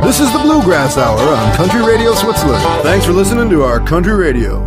This is the Bluegrass Hour on Country Radio Switzerland. Thanks for listening to our Country Radio.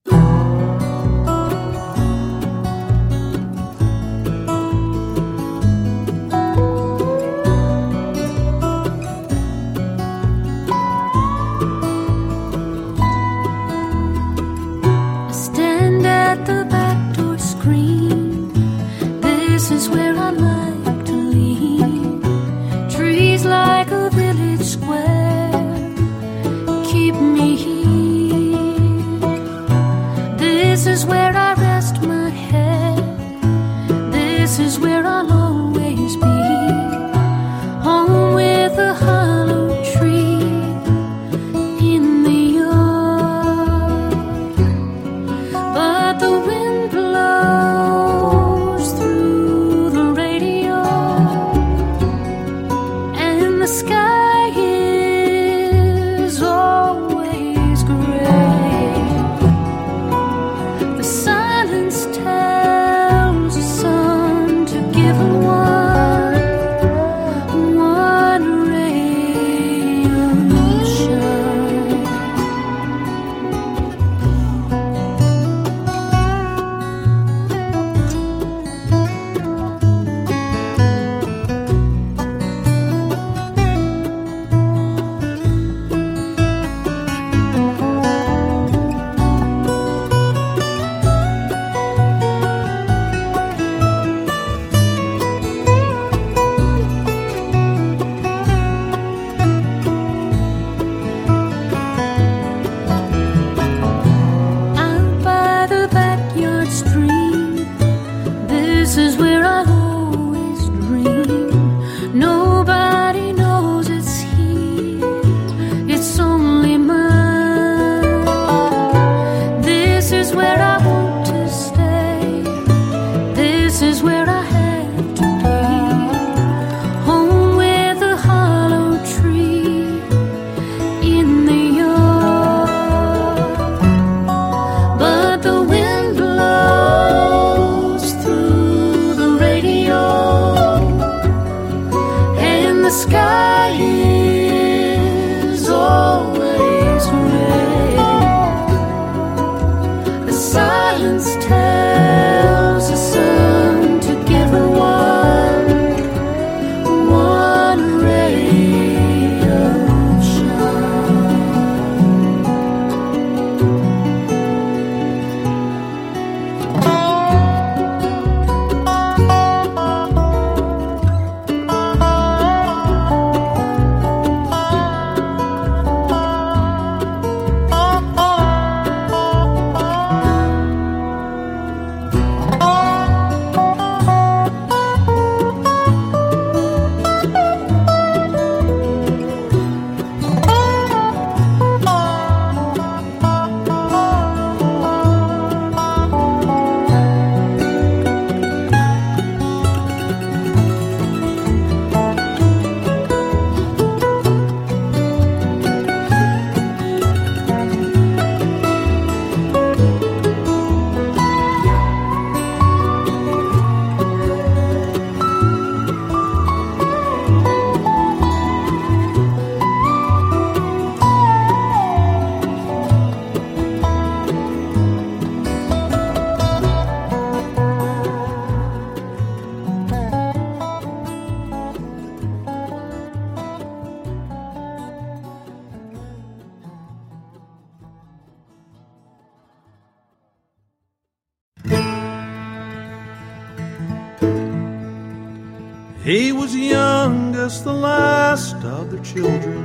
He was youngest, the last of their children,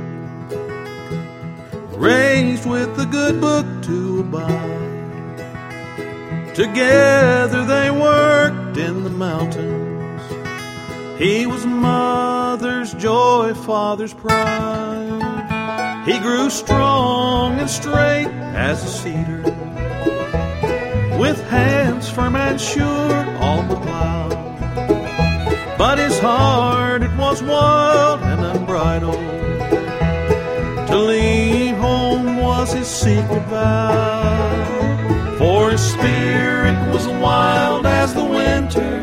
raised with the good book to abide. Together they worked in the mountains. He was mother's joy, father's pride. He grew strong and straight as a cedar, with hands firm and sure on the plow. But his heart, it was wild and unbridled. To leave home was his secret vow. For his spirit was wild as the winter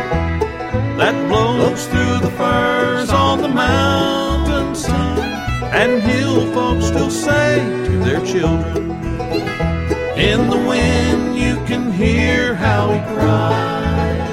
that blows through the firs on the mountainside. and hill folks still say to their children, in the wind you can hear how he cried.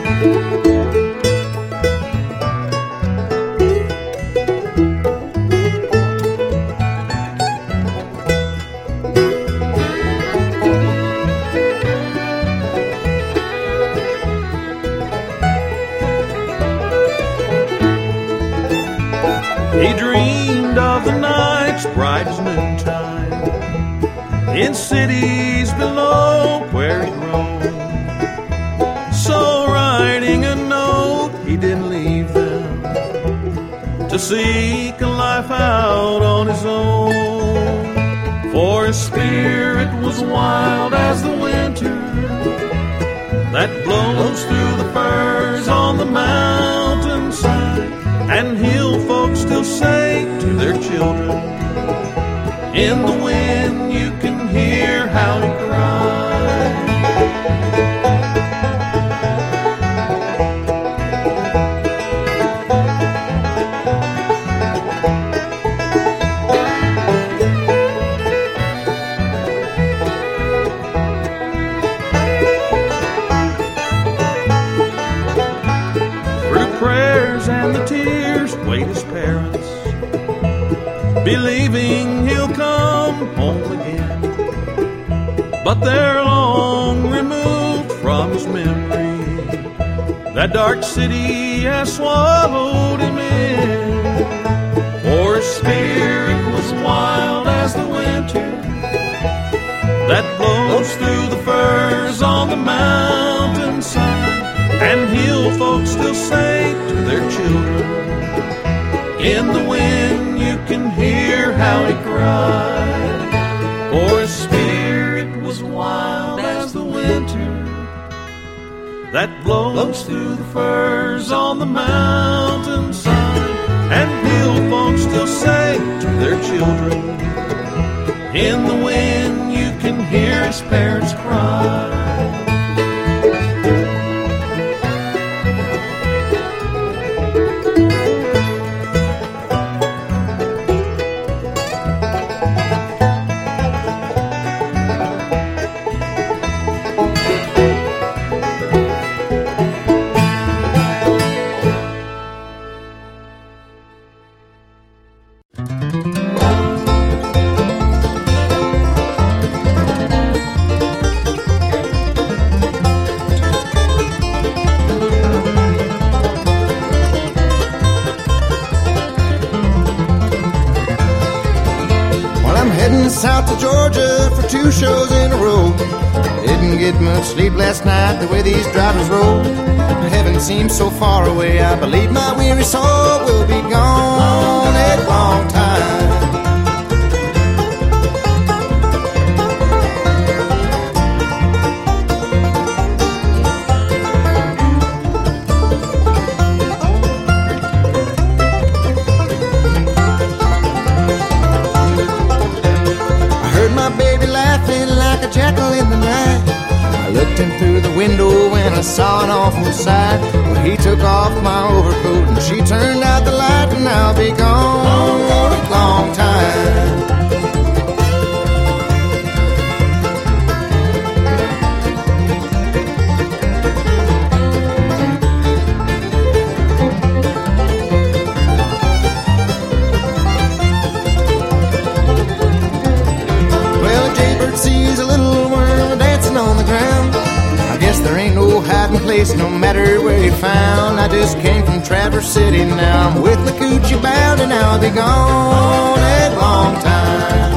He dreamed of the nights bright as noontime in cities below where he roamed. So writing a note, he didn't leave them to seek a life out on his own. For his spirit was wild as the winter that blows through the firs on the mountainside, and hill folks still say to their children, in the wind you can hear how he cried. Through prayers and the tears wait his parents, believing he'll come home again. But they're long removed from his memory. That dark city has swallowed him in. For his spirit was wild as the winter that blows through the firs on the mountainside, and hill folks still say to their children, in the wind you can hear how he cried. For his spirit was wild as the winter that blows through the firs on the mountainside, and hill folks still say to their children, in the wind you can hear his parents cry. South to Georgia for 2 shows in a row. Didn't get much sleep last night the way these drivers roll. Heaven seems so far away, I believe my weary soul will be gone a long time. Jackal in the night, I looked in through the window and I saw an awful sight. Well, he took off my overcoat and she turned out the light, and I'll be gone a long time. Sees a little worm dancing on the ground. I guess there ain't no hiding place no matter where you're found. I just came from Traverse City, now I'm with the coochie bound, and I'll be gone a long time.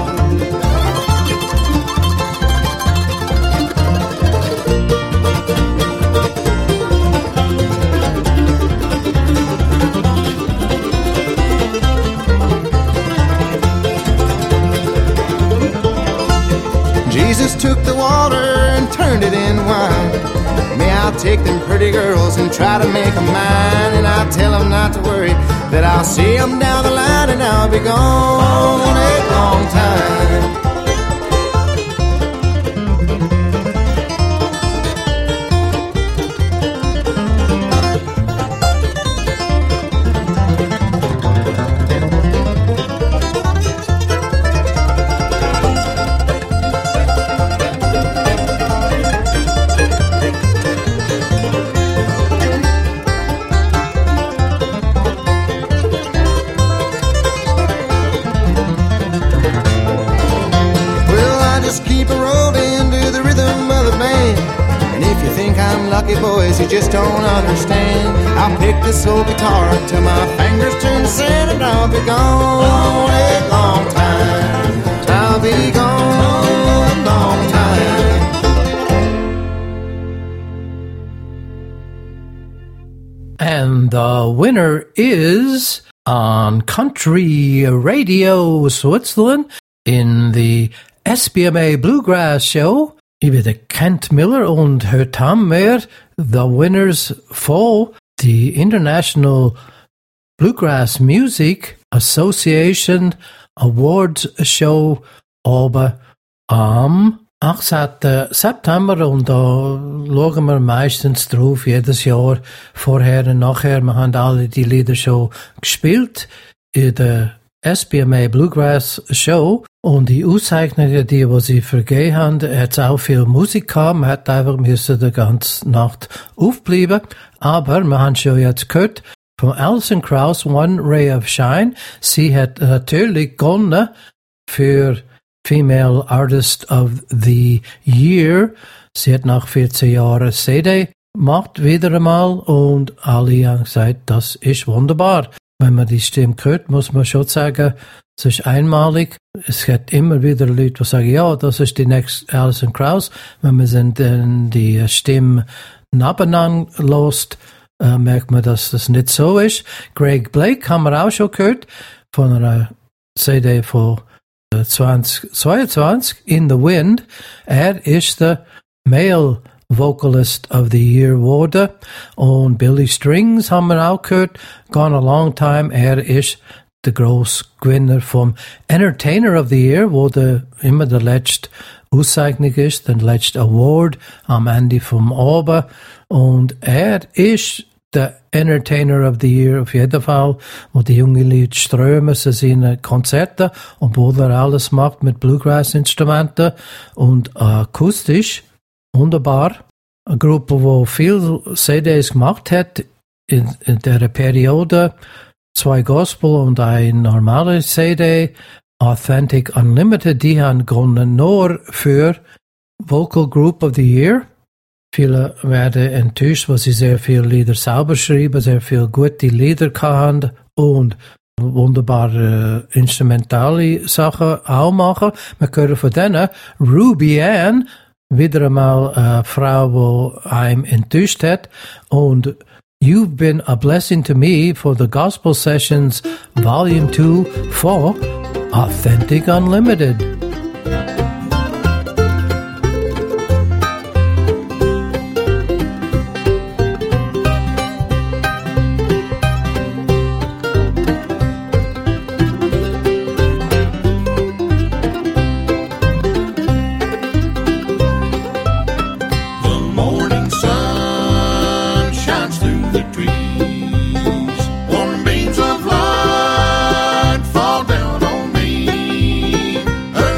Jesus took the water and turned it in wine. May I'll take them pretty girls and try to make them mine. And I'll tell them not to worry, that I'll see them down the line, and I'll be gone a long time. lucky boys you just don't understand. I'll pick this old guitar till my fingers turn to sand, and I'll be gone a long time. I'll be gone a long time. And the winner is on Country Radio Switzerland in the SBMA Bluegrass Show. Ich bin der Kent Miller und heute haben wir the winners for the International Bluegrass Music Association Awards Show aber am 18. September, und da schauen wir meistens drauf, jedes Jahr, vorher und nachher. Wir haben alle die Lieder schon gespielt in der SBMA Bluegrass Show, und die Auszeichnungen, die sie vergeben haben, hat auch viel Musik gehabt. Man hat einfach müssen die ganze Nacht aufbleiben. Aber wir haben schon jetzt gehört von Alison Krauss, One Ray of Shine. Sie hat natürlich gewonnen für Female Artist of the Year. Sie hat nach 14 Jahren CD gemacht, wieder einmal, und alle haben gesagt, das ist wunderbar. Wenn man die Stimme hört, muss man schon sagen, es ist einmalig. Es gibt immer wieder Leute, die sagen, ja, das ist die nächste Alison Krauss. Wenn man dann die Stimme nebeneinander hört, merkt man, dass das nicht so ist. Greg Blake haben wir auch schon gehört, von einer CD von 2022, In the Wind. Er ist der Male Vocalist of the Year geworden. Und Billy Strings haben wir auch gehört, Gone a Long Time. Er ist der grosse Gewinner vom Entertainer of the Year, wo immer der letzte Auszeichnung ist, der letzte Award am Ende vom Abend. Und er ist der Entertainer of the Year auf jeden Fall, wo die jungen Leute strömen zu seinen Konzerten, obwohl er alles macht mit Bluegrass-Instrumenten und akustisch. Wunderbar. Eine Gruppe, die viel CDs gemacht hat in der Periode, 2 Gospel und ein normale CD, Authentic Unlimited, die haben gewonnen nur für Vocal Group of the Year. Viele werden enttäuscht, weil sie sehr viele Lieder selber schreiben, sehr viele gute Lieder haben und wunderbare instrumentale Sachen auch machen. Wir hören von denen Ruby Ann, wieder einmal eine Frau, die einem enttäuscht hat, und You've Been a Blessing to Me for the Gospel Sessions Volume 2 for Authentic Unlimited. Warm beams of light fall down on me.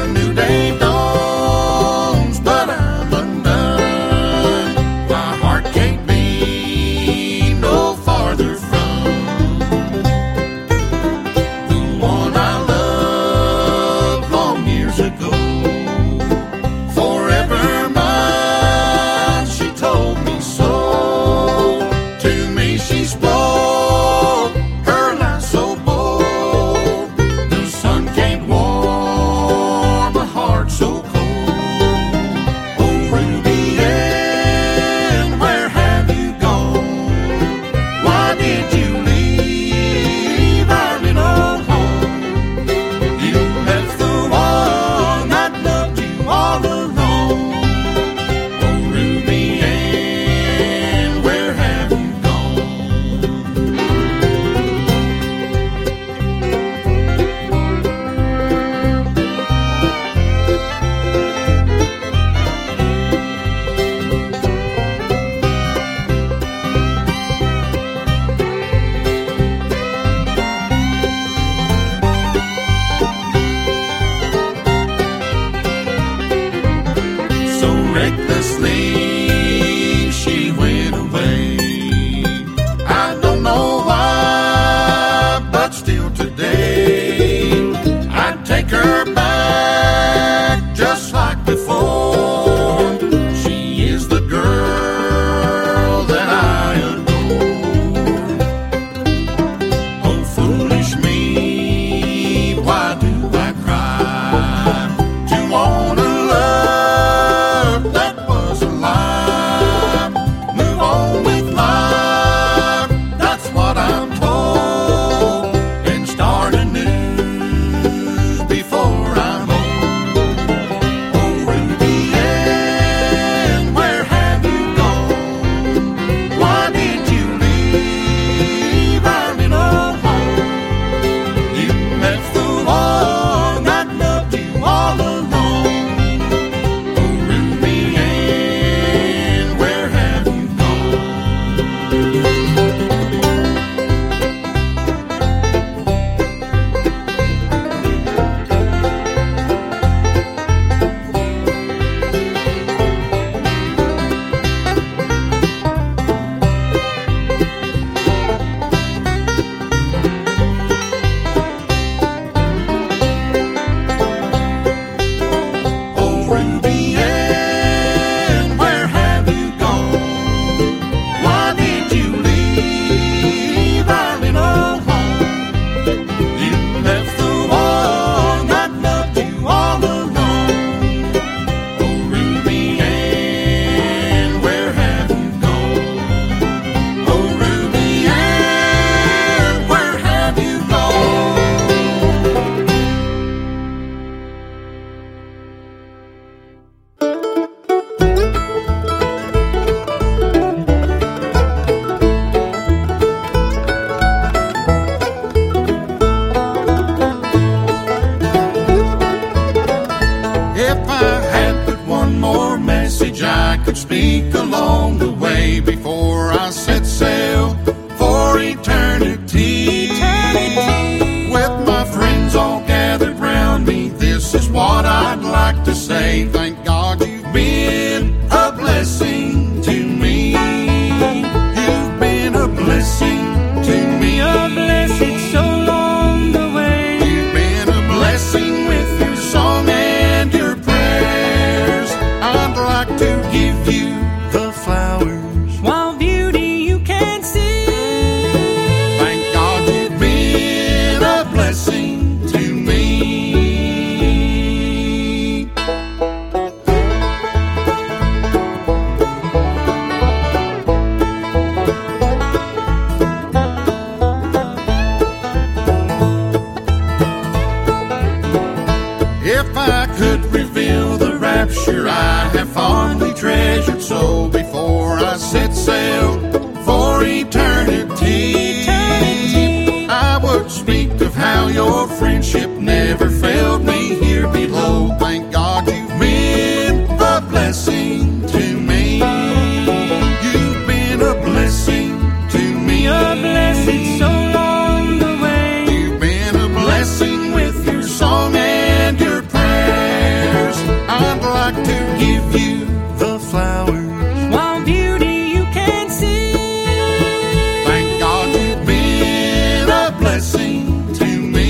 If I could reveal the rapture I have fondly treasured so before I set sail for eternity, I would speak of how your friendship never failed me here below. Thank God you've been a blessing to me. You've been a blessing to me. A blessing so long the way. You've been a blessing with your song and your prayers. I'd like to give you the flowers. While beauty you can see. Thank God you've been a blessing to me.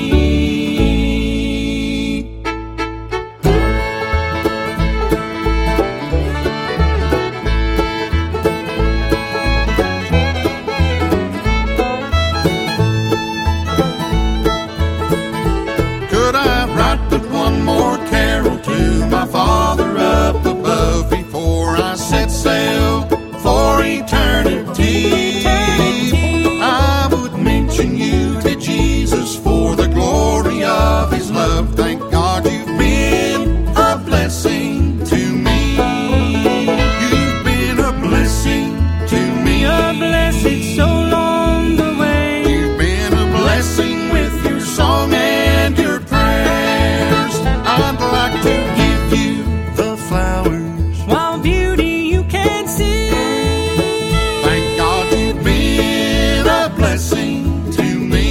Could I write but one more carol to my Father up above before I set sail for eternity? I would mention you to Jesus for the glory of His love. Thank God you've been a blessing to me. You've been a blessing to me. A blessing so long the way. You've been a blessing with your song and your prayers. I'd like to give you the flowers. While beauty you can see. Thank God you've been a blessing to me.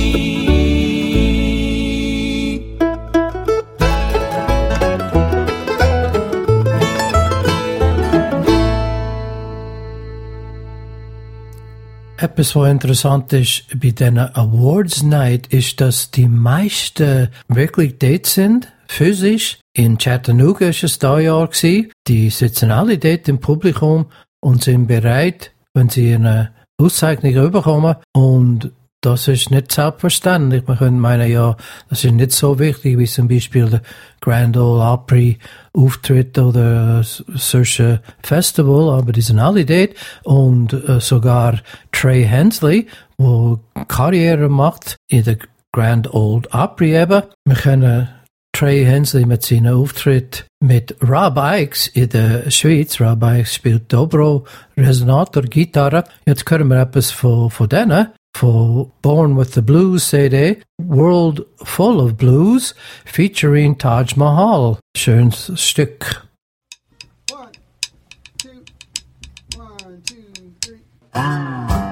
Etwas, was interessant ist bei diesen Awards Night, ist, dass die meisten wirklich dort sind, physisch. In Chattanooga war es dieses Jahr gewesen. Die sitzen alle dort im Publikum und sind bereit, wenn sie eine Auszeichnung bekommen. Und das ist nicht selbstverständlich. Man könnte meinen, ja, das ist nicht so wichtig wie zum Beispiel der Grand Ole Opry Auftritt oder solche Festival, aber die sind alle dort. Und sogar Trey Hensley, der Karriere macht in der Grand Ole Opry eben. Wir können Trey Hensley mit seinem Auftritt mit Rob Ickes in der Schweiz. Rob Ickes spielt Dobro, Resonator, Gitarre. Jetzt hören wir etwas von denen. For Born with the Blues CD, World Full of Blues, featuring Taj Mahal. Schönes Stück. 1, 2, 1, 2, 3.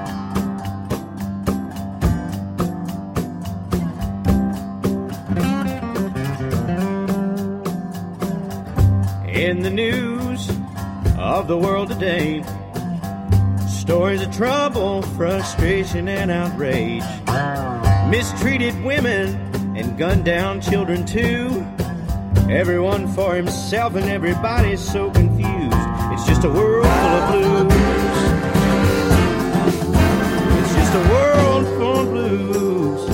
In the news of the world today, stories of trouble, frustration, and outrage. Mistreated women and gunned down children too. Everyone for himself and everybody's so confused. It's just a world full of blues. It's just a world full of blues.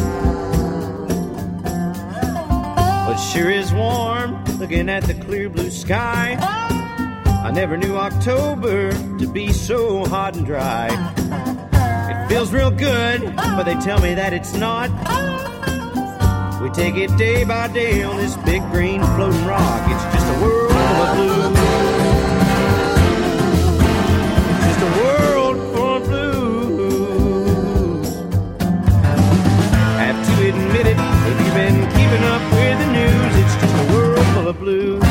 But sure is warm looking at the clear blue sky. I never knew October to be so hot and dry. It feels real good, but they tell me that it's not. We take it day by day on this big green floating rock. It's just a world full of blues. It's just a world full of blues. Have to admit it, if you've been keeping up with the news, it's just a world full of blues.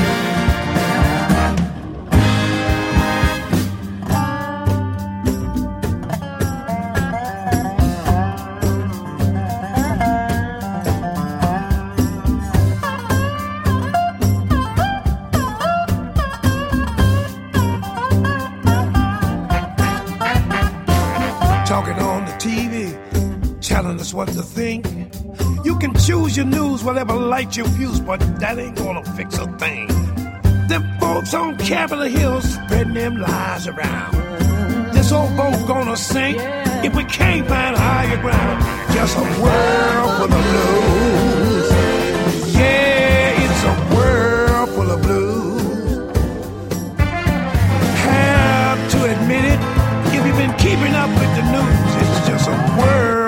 Telling us what to think. You can choose your news, whatever light you views, but that ain't gonna fix a thing. Them folks on Capitol Hill spreading them lies around. This old boat gonna sink if we can't find higher ground. Just a world full of blues. Yeah, it's a world full of blues. Have to admit it, if you've been keeping up with the news, it's just a world.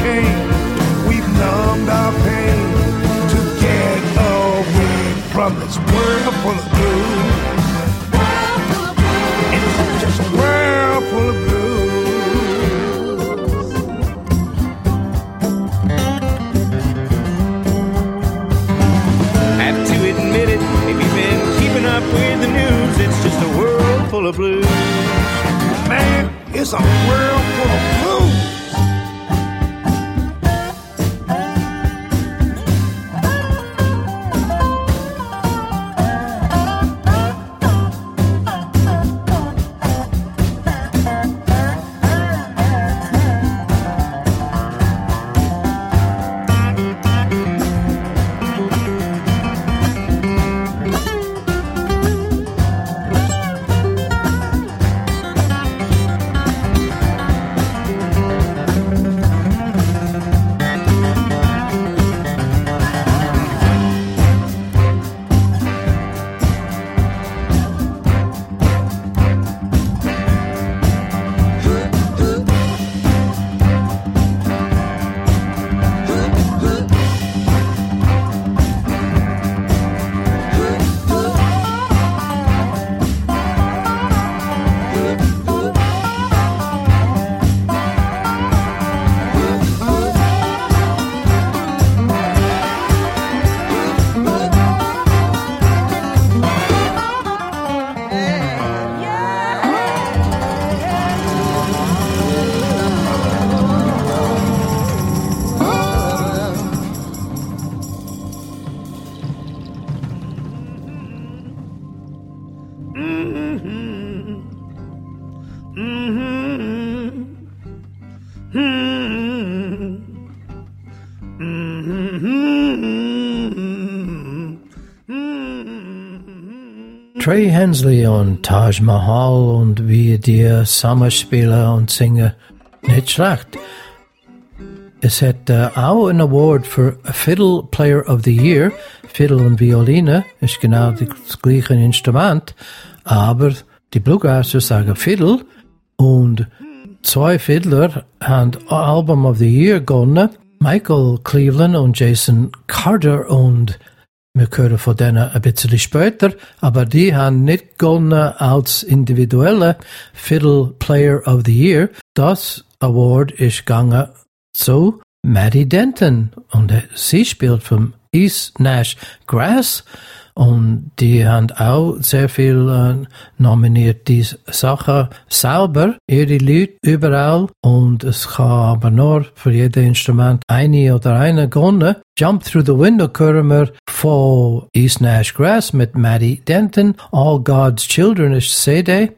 pain. We've numbed our pain to get away from this world full of blues. It's just a world full of blues. Have to admit it, if you've been keeping up with the news, it's just a world full of blues. Man, it's a world full of blues. Trey Hensley und Taj Mahal und wie die Sommerspieler und Singer nicht schlecht. Es hat auch einen Award für Fiddle Player of the Year. Fiddle und Violine ist genau das gleiche Instrument, aber die Bluegrassers sagen Fiddle und 2 Fiddler haben Album of the Year gewonnen. Michael Cleveland und Jason Carter und wir hören von denen ein bisschen später, aber die haben nicht gewonnen als individuelle Fiddle Player of the Year. Das Award ist gegangen zu Maddie Denton und sie spielt vom East Nash Grass und die haben auch sehr viel nominiert, die Sachen selber, ihre Leute überall und es kann aber nur für jedes Instrument eine oder eine gewonnen. Jump Through the Window hören wir von East Nash Grass mit Maddie Denton. All God's Children ist CD.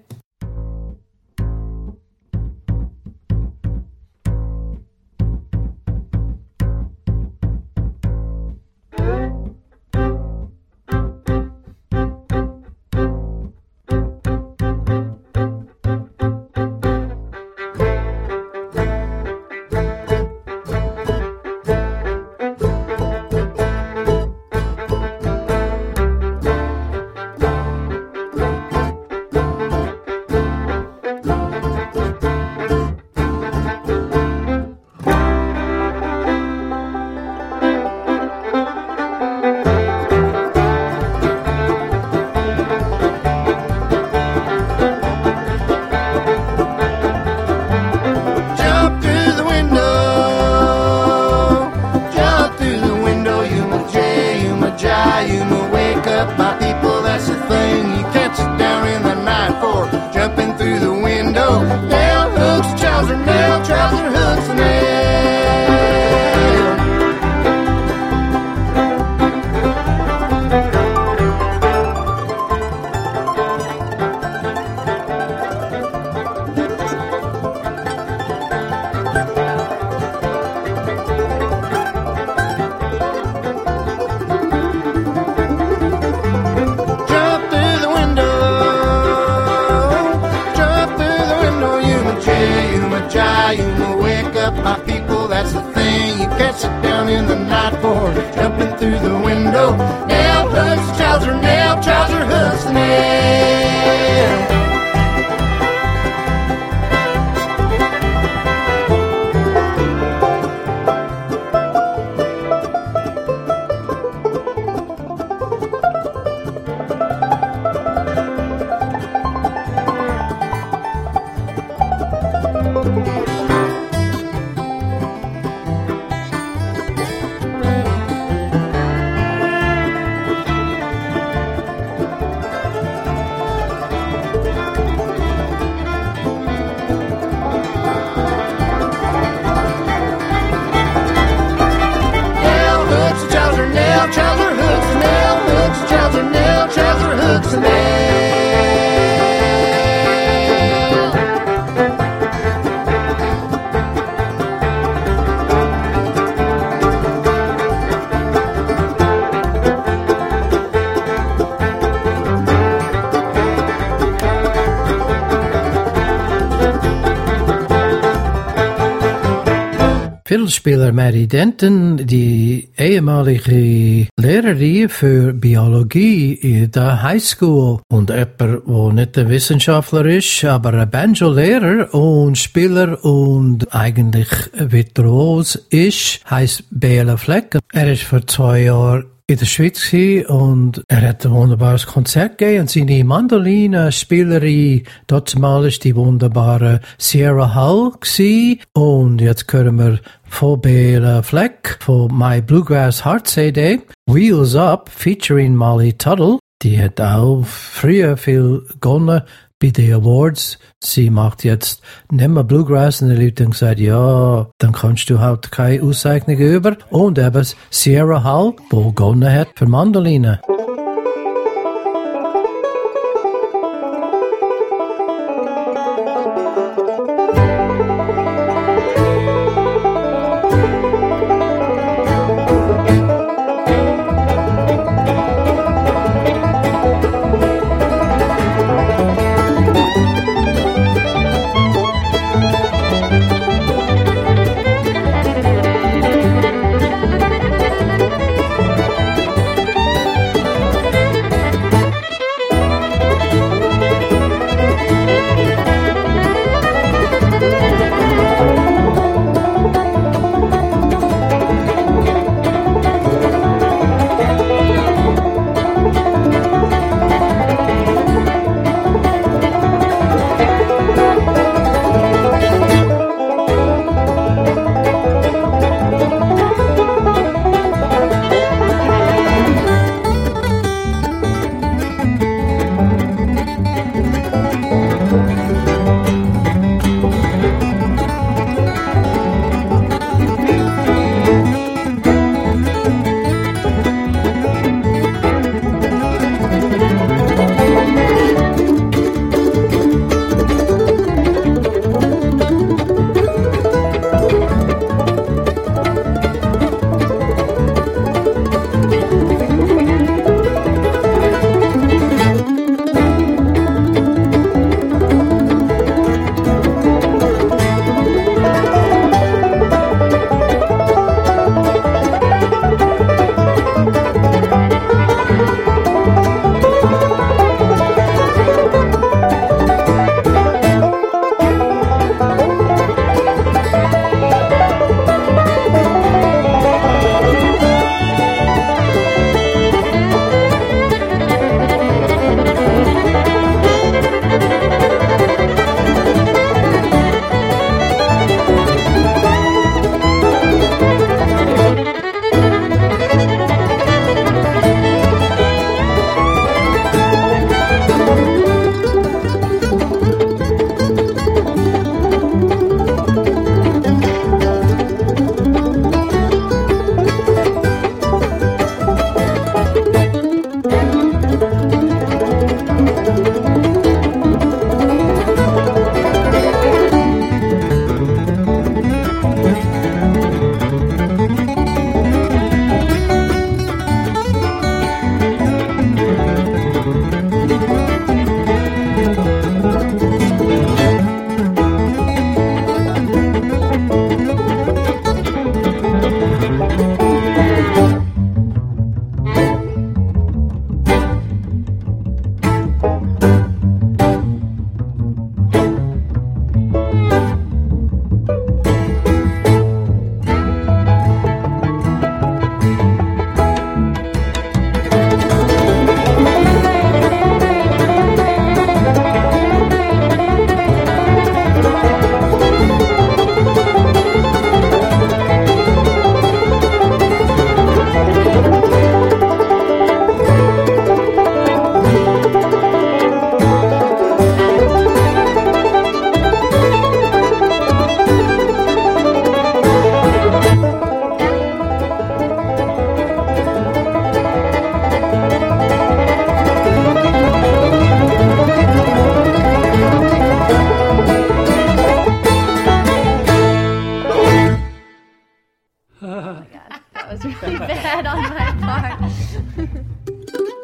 Fiddlespieler Mary Denton, die ehemalige Lehrerin für Biologie in der Highschool und jemand, der nicht ein Wissenschaftler ist, aber ein Banjo-Lehrer und Spieler und eigentlich virtuos ist, heisst Bela Fleck. Er ist vor 2 Jahren in der Schweiz und er hat ein wunderbares Konzert gegeben und seine Mandolinenspielerin dort mal ist die wunderbare Sierra Hull gewesen. Und jetzt hören wir von Bela Fleck von My Bluegrass Heart CD Wheels Up featuring Molly Tuttle. Die hat auch früher viel gewonnen bei den Awards. Sie macht jetzt nicht mehr Bluegrass und die Leute haben gesagt, ja, dann kannst du halt keine Auszeichnungen über. Und eben Sierra Hull, die gewonnen hat für Mandoline.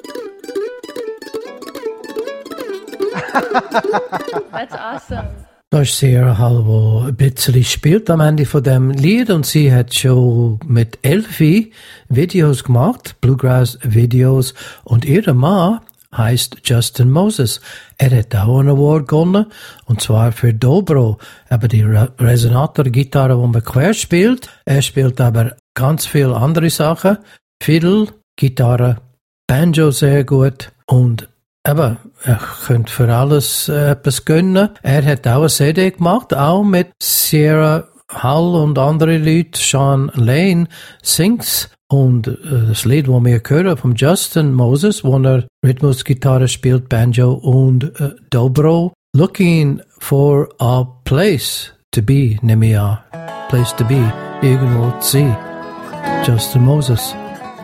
That's awesome. Da ist Sierra Hull, die ein bisschen spielt am Ende von dem Lied, und sie hat schon mit 11 Videos gemacht, Bluegrass-Videos, und ihr Mann heißt Justin Moses. Er hat auch einen Award gewonnen, und zwar für Dobro, aber die Resonator-Gitarre, die man quer spielt. Er spielt aber ganz viele andere Sachen, Fiddle, Gitarre, Banjo sehr gut, und aber er könnte für alles etwas gönnen. Er hat auch eine CD gemacht, auch mit Sierra Hull und andere Leute. Sean Lane singt's. Und das Lied, das wir hören, von Justin Moses, wo er Rhythmusgitarre spielt, Banjo und Dobro. Looking for a place to be, nehme ich an. Place to be, irgendwo zu sein. Justin Moses.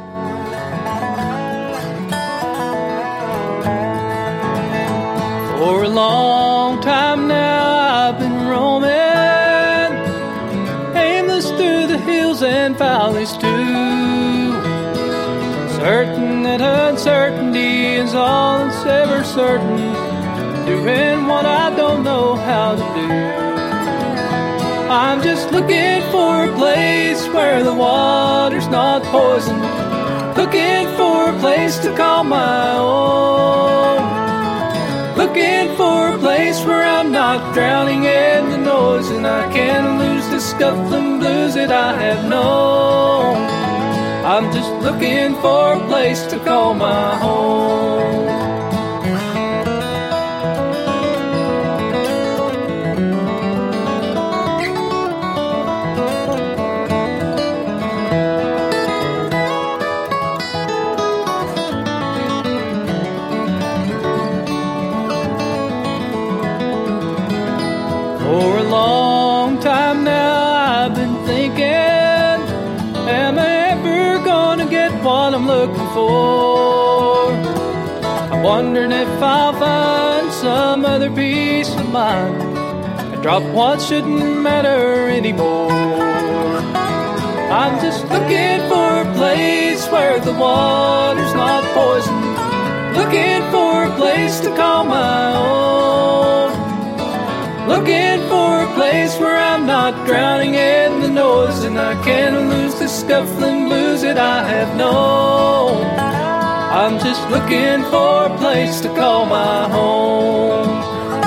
For a long time now I've been roaming, aimless through the hills and valleys too, certain that uncertainty is all that's ever certain, doing what I don't know how to do. I'm just looking for a place where the water's not poisoned, looking for a place to call my own, looking for a place where I'm not drowning in the noise, and I can lose the scuffling blues that I have known. I'm just looking for a place to call my home. For a long time now I've been thinking, am I ever gonna get what I'm looking for? I'm wondering if I'll find some other peace of mind and drop what shouldn't matter anymore. I'm just looking for a place where the water's not poisoned, looking for a place to call my own, looking for a place where I'm not drowning in the noise, and I can lose the scuffling blues that I have known. I'm just looking for a place to call my home.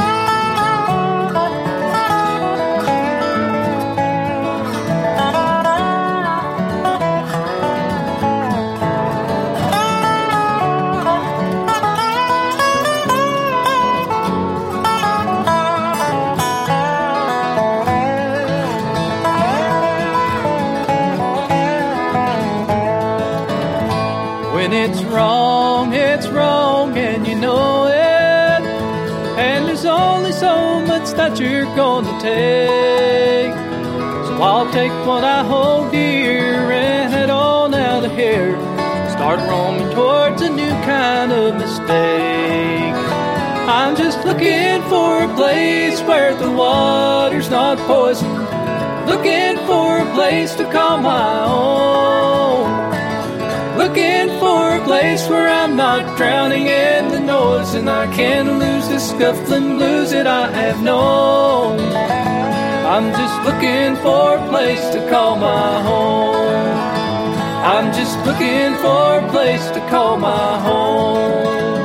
When it's wrong, and you know it, and there's only so much that you're gonna take. So I'll take what I hold dear and head on out of here, start roaming towards a new kind of mistake. I'm just looking for a place where the water's not poisoned, looking for a place to call my own, looking for a place where I'm not drowning in the noise, and I can lose the scuffling blues that I have known. I'm just looking for a place to call my home. I'm just looking for a place to call my home.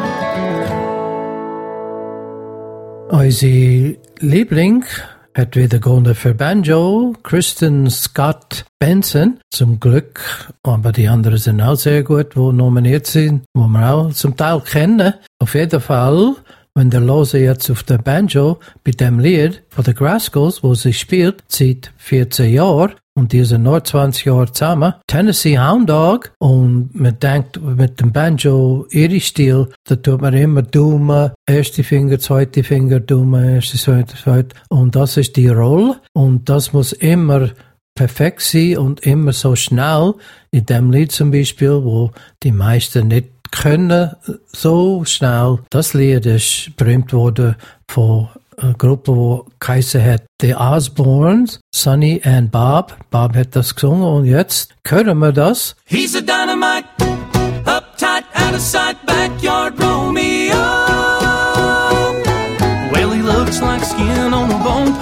Unsere Liebling hat wieder gewonnen für Banjo, Kristen Scott Benson, zum Glück. Aber die anderen sind auch sehr gut, die nominiert sind, die wir auch zum Teil kennen. Auf jeden Fall, wenn der Lose jetzt auf der Banjo bei dem Lied von den Grascals, wo sie spielt, seit 14 Jahren, und die sind nur 20 Jahre zusammen, Tennessee Hound Dog, und man denkt, mit dem Banjo, ihre Stil, da tut man immer Daumen, erste Finger, zweite Finger, Daumen, erste, zweite, und das ist die Rolle, und das muss immer perfekt sein und immer so schnell, in dem Lied zum Beispiel, wo die meisten nicht können, so schnell. Das Lied ist berühmt worden von einer Gruppe, die geheißen hat The Osbournes, Sonny and Bob. Bob hat das gesungen, und jetzt hören wir das. He's a dynamite, uptight, out of sight, backyard Romeo. Well, he looks like skin on a bone,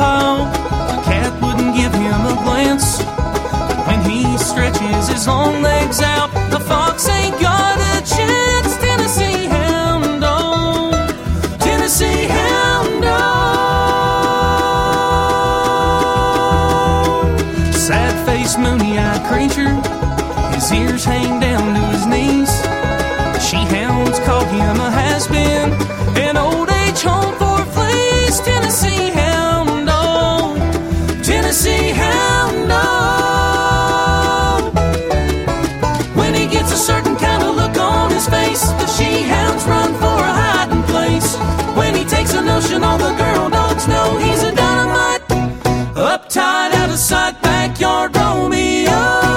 stretches his long legs out. The fox ain't got a chance. Tennessee Hound Dog, Tennessee Hound Dog. Sad-faced, moony-eyed creature, his ears hang down to his knees. She-hounds call him a has-been, an old age home for fleas. Tennessee Hound Dog, Tennessee Hound Dog. When he gets a certain kind of look on his face, the she-hounds run for a hiding place. When he takes a notion, all the girl dogs know he's a dynamite, uptight, out of sight, backyard Romeo.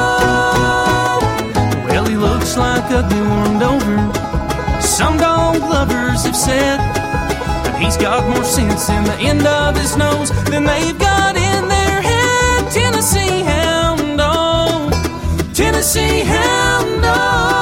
Well, he looks like ugly warmed over, some dog lovers have said, but he's got more sense in the end of his nose than they've got in their head. Tennessee Hound Dog, Tennessee Hound Dog.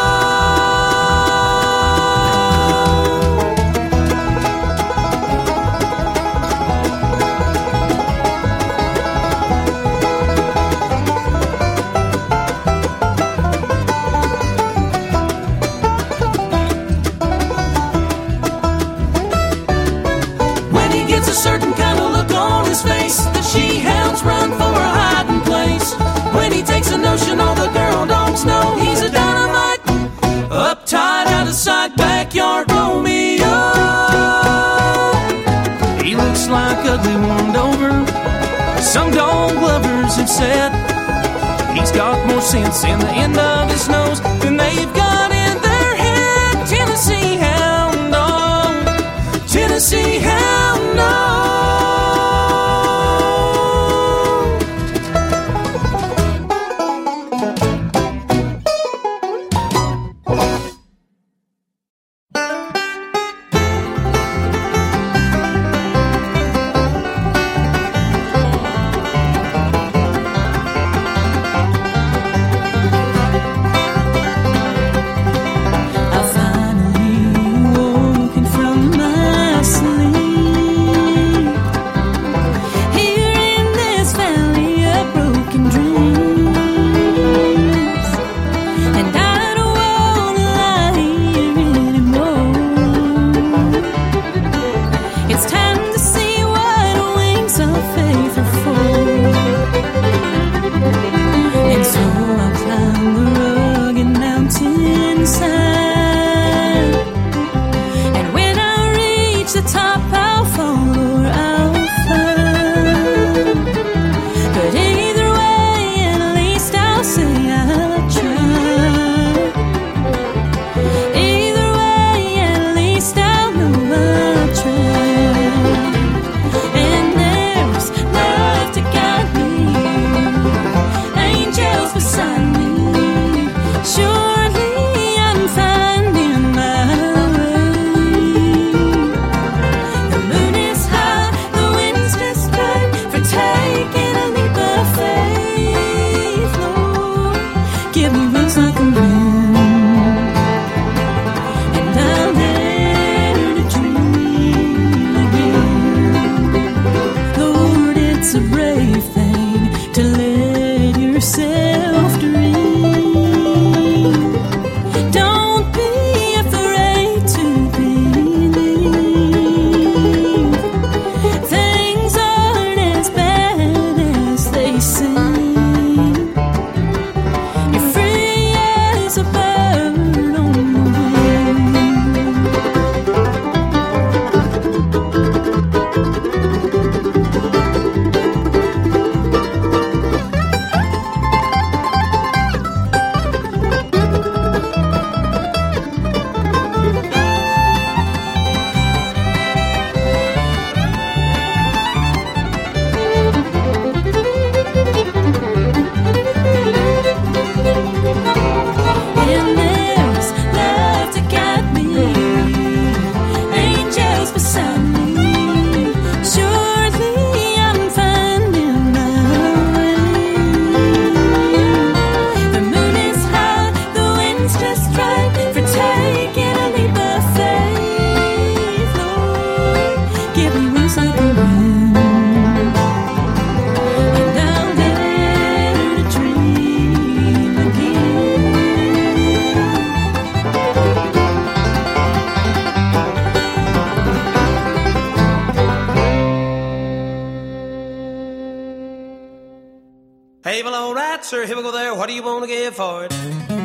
Certain kind of look on his face, the she-hounds run for a hiding place. When he takes a notion, all the girl dogs know he's a dynamite, uptight, out of sight, backyard Romeo. He looks like ugly warmed over, some dog lovers have said, he's got more sense in the end of his nose than they've got in their head. Tennessee Hound Dog, Tennessee Hound Dog. sir, here we go there. What do you want to give for it?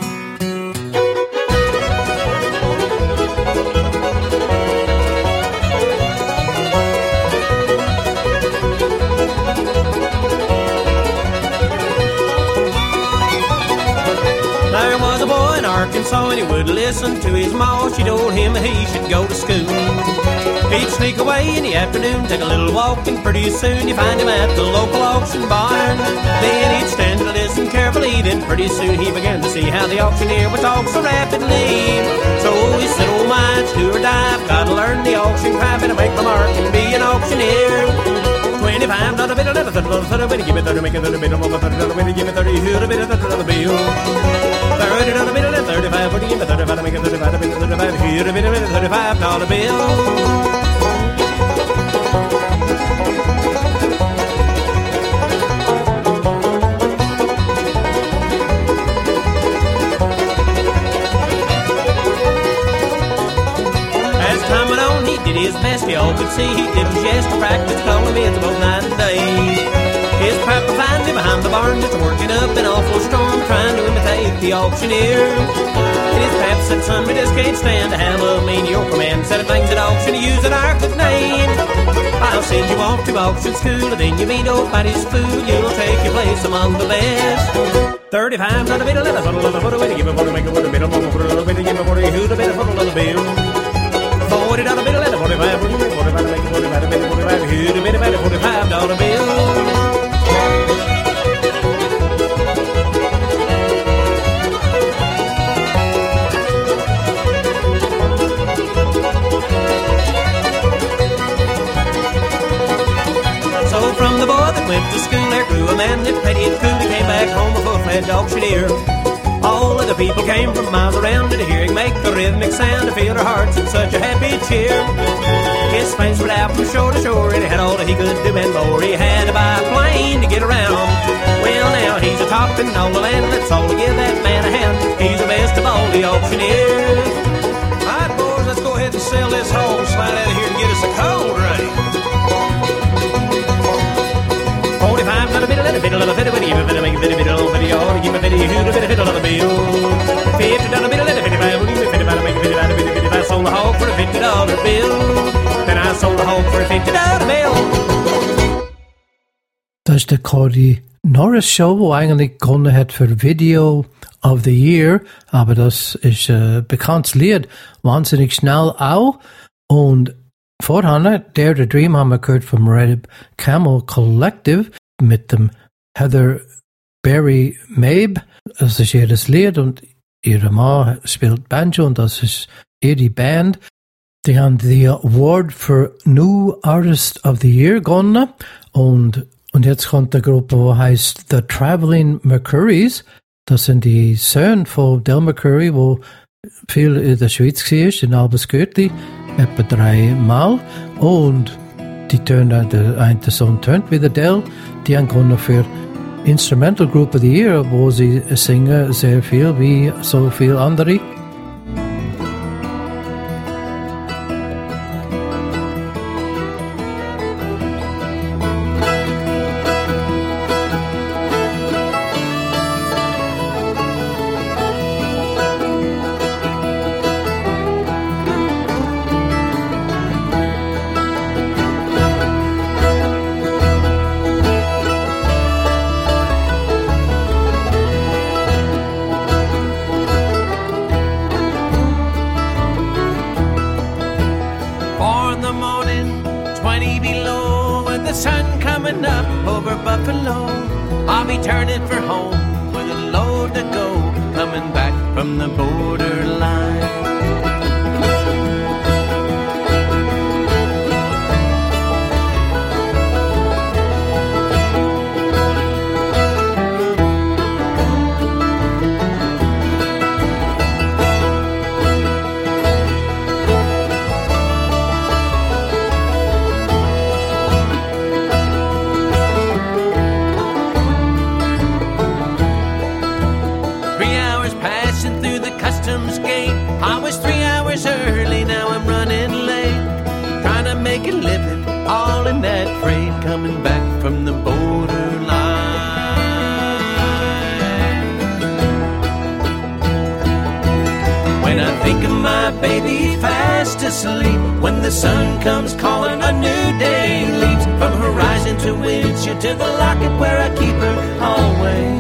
There was a boy in Arkansas and he wouldn't listen to his ma. She told him that he should go to school. He'd sneak away in the afternoon, take a little walk, and pretty soon you find him at the local auction barn. Then he'd stand and listen carefully, then pretty soon he began to see how the auctioneer would talk so rapidly. So he said, oh my, it's do or die, I've got to learn the auction craft and make my mark and be an auctioneer. 25, not a bit of leather, give me 30, make it 30, bit of over 30, give me 30, who'd a bit of the bill. 30, not a bit of leather, 35, would give me 35, make it 35, a bit of 35, who'd a bit of $35 bill. His best, y'all could see he did his yes to practice calling bids about night and day. His papa finds him behind the barn just working up an awful storm, trying to imitate the auctioneer. And his pap said, son, we just can't stand to have a mediocre man selling things at auction to use an arctic name. I'll send you off to auction school, and then you meet nobody's fool. You'll take your place among the best. 35, not a bit of leather, put away to give a photo, make a photo, bit of more, put a bit of give a photo, who'd a bit of photo on the bill. 40 dollar bill, and 45, 45, make it 45, make it 45, who'd a bit about a $45 bill. So from the boy that went to school, there grew a man that petty and cool. He came back home a full-fledged auctioneer. All of the people came from miles around to hear him make a rhythmic sound, to feel their hearts in such a happy cheer. His face spread out from shore to shore, and he had all that he could do and more. He had to buy a plane to get around. Well, now he's a top in all the land. Let's all give that man a hand. He's the best of all the auctioneers. All right, boys, let's go ahead and sell this hog. Slide out of here and get us a cold ready. 45, not a bit of leather, bit of leather, bit of leather, give a bit of make a bit of video, give a video, who'd a bit of it on the bill. 50, not a bit of leather, 55, will give me 55, make a 55, a bit of 55. I sold the hog for a $50 bill. Then I sold the hog for a $50 bill. Das ist der Cody Norris Show, wo eigentlich gewonnen hat für Video of the Year, aber das ist ein bekanntes Lied, wahnsinnig schnell auch. Und vorher, Dare to Dream, haben wir gehört vom Red Camel Collective mit dem Heather Berry Mabe. Das ist ihr Lied und ihre Mann spielt Banjo und das ist ihre Band. Die haben die Award for New Artist of the Year gewonnen und jetzt kommt eine Gruppe, die heißt The Traveling Mercurys. Das sind die Söhne von Del Mercury, wo viel in der Schweiz war, in Albesgötli, etwa 3 Mal. Und die tönen, der eine Sohn tönt wie der Del. Die haben gewonnen für Instrumental Group of the Year, wo sie singen sehr viel wie so viele andere. my baby fast asleep. When the sun comes calling, a new day leaps. From horizon to windshield to the locket where I keep her always.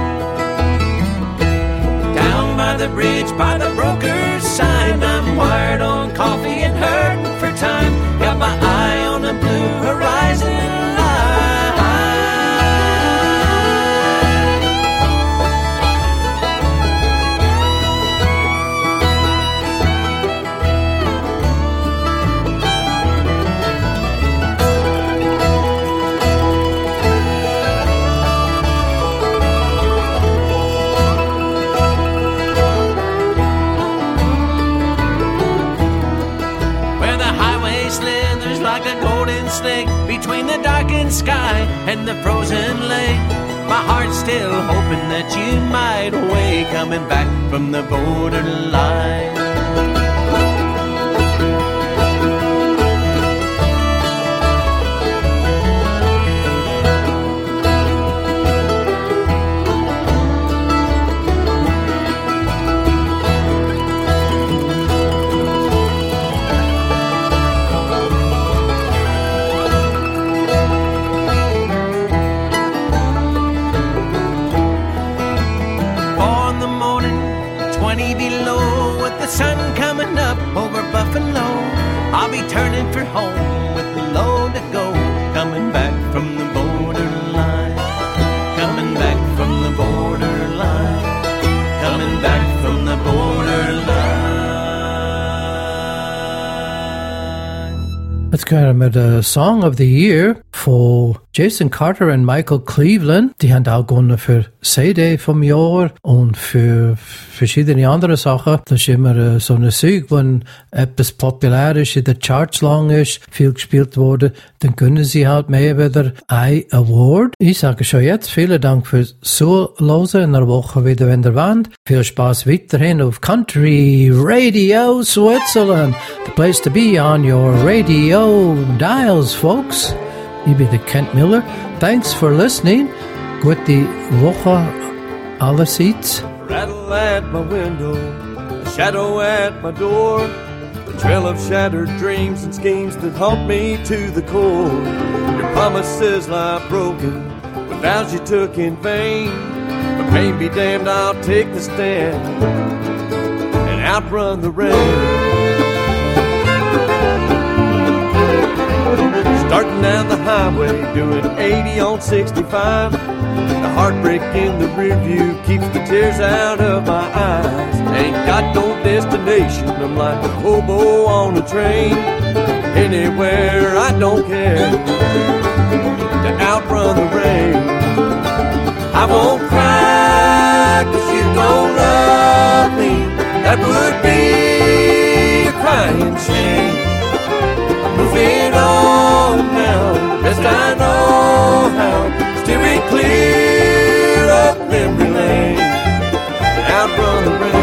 Down by the bridge, by the broker's sign, I'm wired on coffee and hurting for time. Got my eye on a blue horizon line. Like a golden snake between the darkened sky and the frozen lake. My heart's still hoping that you might awake, coming back from the borderline. Sun coming up over Buffalo, I'll be turning for home with the load to go. Coming back from the borderline, coming back from the borderline, coming back from the borderline. Let's go mit der Song of the Year for Jason Carter und Michael Cleveland. Die haben auch gewonnen für CD vom Jahr und für verschiedene andere Sachen. Das ist immer so eine Sieg, wenn etwas populär ist, in den Charts lang ist, viel gespielt wurde, dann können sie halt mehr wieder ein Award. Ich sage schon jetzt, vielen Dank fürs Zuhören. In einer Woche wieder, wenn ihr wollt. Viel Spaß weiterhin auf Country Radio Switzerland. The place to be on your radio dials, folks. Ich bin der Kent Miller. Thanks for listening. Gute Woche allerseits. Rattle at my window, a shadow at my door, a trail of shattered dreams and schemes that haunt me to the core. Your promises lie broken, with vows you took in vain. But pain be damned, I'll take the stand and outrun the rain. Starting down the highway, doing 80 on 65. The heartbreak in the rear view keeps the tears out of my eyes. Ain't got no destination, I'm like a hobo on a train. Anywhere, I don't care, to outrun the rain. I won't cry, 'cause you don't love me. That would be a crying shame. I'm moving on now, best I know how. Steering clear up memory lane, outrun the rain.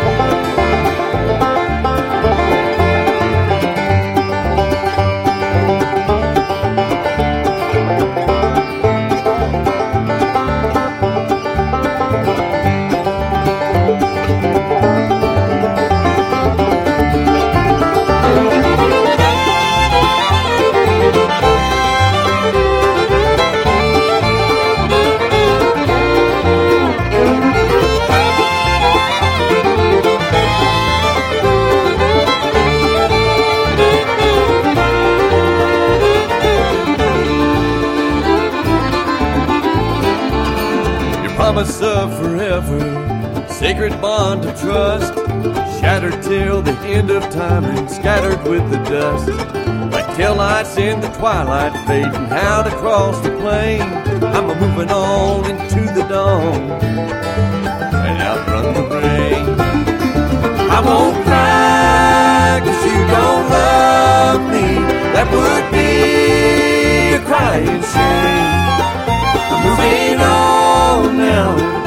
Promise of forever, sacred bond of trust, shattered till the end of time and scattered with the dust. Like taillights in the twilight, fading out across the plain. I'm moving on into the dawn and outrun the rain. I won't cry, 'cause you don't love me. That would be a crying shame. I'm moving on now,